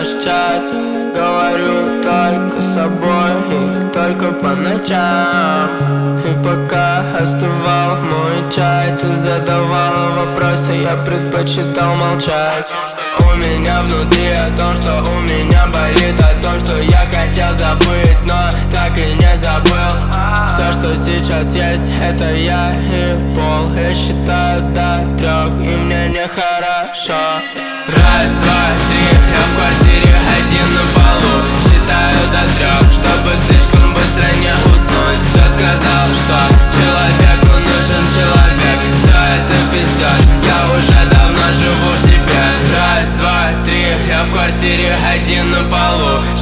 наш чат. Говорю только с собой и только по ночам. И пока остывал мой чай, ты задавала вопросы, я предпочитал молчать. У меня внутри о том, что у меня болит, о том, что я хотел забыть, но так и не забыл. Все, что сейчас есть, это я и пол. Я считаю до 3, и мне нехорошо. Раз, два, три, я в квартире один на полу. Считаю до 3, чтобы слишком быстро не уснуть. Кто сказал, что человеку нужен человек? Все это пиздёж, я уже давно живу в себе. Раз, два, три, я в квартире один на полу.